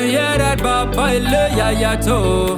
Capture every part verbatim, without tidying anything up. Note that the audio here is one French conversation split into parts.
hear that Papa ile yayato.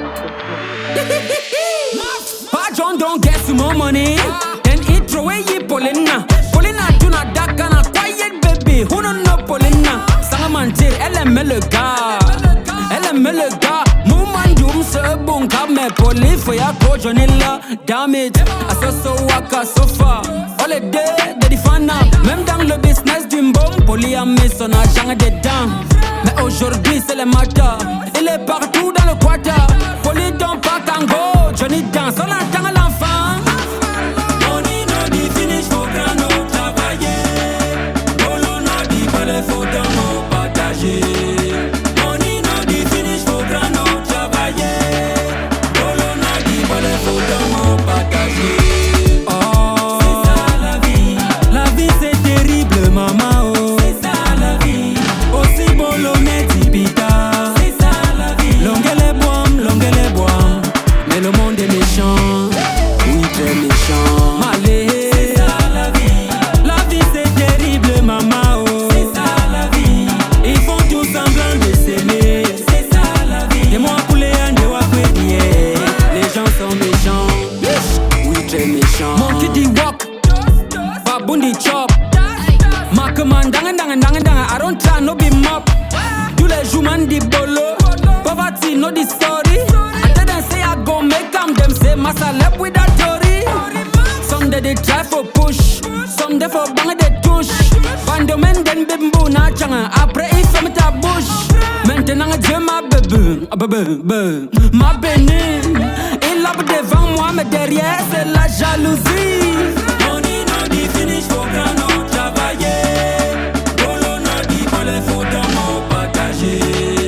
Pa John don't get some more money. Then he throw away ye Polina. Polina do not dark and a quiet baby. Who don't know Polina? Sangamantir, elle aime le gars. Elle aime le gars. Mouman doum se bon comme poli. For ya ko Johnilla. Damn it. I saw so waka so far. All the day, de di fana. Même dans le business du bon. Poli a mis son argent dedans. Mais aujourd'hui c'est le matin. Il est partout dans le quartier. Poli don't pas tango. Johnny danse, on attend l'enfant. Money no di finish for grand no travailler. Polo no di balai faut dans nos partager. Money no di finish for grand no travailler. Polo no di balai faut dans nos partager. Oh, c'est ça la vie. La vie c'est terrible maman oh. C'est ça la vie. Aussi bolo meti pita. C'est ça la vie. Longue les bois, longue les bois. Mais le monde est méchant, oui très méchant. Malé, c'est ça la vie. La vie c'est terrible maman oh. C'est ça la vie. Ils font tout semblant de s'aimer. C'est ça la vie. Des mois pour les uns, des mois pour les autres. Les gens sont méchants, oui très méchants. Monkey di walk, baboon di chop. Markman dang dang dang dang. I don't try no be mop. Tous les jours man di bolo. Poverty no di story. Say I go make them, them say massa left with that story. Some day they try for push, some day for bang they touch. Bando men den bimbo na changa, après il fait ta bouche. Maintenant Dieu ma bébé, bébé, ma bénie. Il a devant moi mais derrière c'est la jalousie. Money no di finish for grand no travailler. Polo no di balai faut dans mon partager.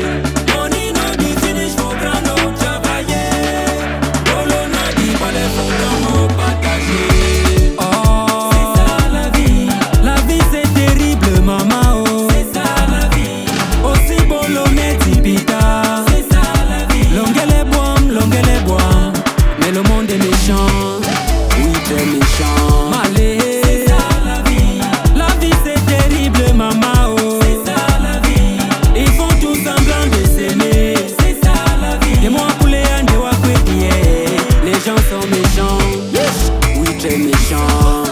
Le monde est méchant, oui très méchant. Malé, c'est ça la vie. La vie c'est terrible maman oh. C'est ça la vie. Ils font tout semblant de s'aimer. C'est ça la vie. Des mois pour les uns, des mois pour les autres. Les gens sont méchants, oui très méchants.